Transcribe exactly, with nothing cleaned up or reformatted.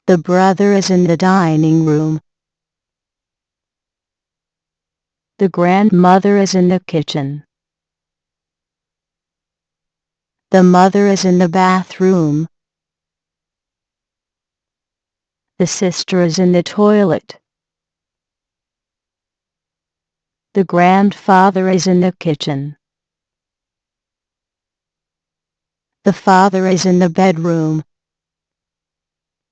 The brother is in the dining room. The grandmother is in the kitchen. The mother is in the bathroom. The sister is in the toilet. The grandfather is in the kitchen. The father is in the bedroom.